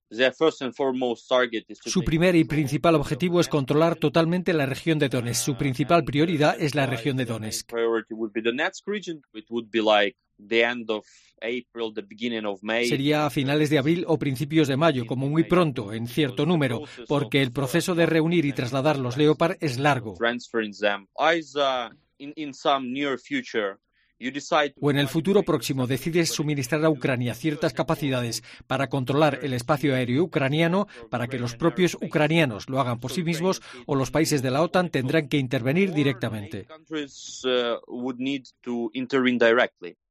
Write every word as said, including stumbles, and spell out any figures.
Su primer y principal objetivo es controlar totalmente la región de Donetsk. Su principal prioridad es la región de Donetsk. Sería a finales de abril o principios de mayo, como muy pronto, en cierto número, porque el proceso de reunir y trasladar los Leopard es largo. O en el futuro próximo decides suministrar a Ucrania ciertas capacidades para controlar el espacio aéreo ucraniano, para que los propios ucranianos lo hagan por sí mismos, o los países de la OTAN tendrán que intervenir directamente.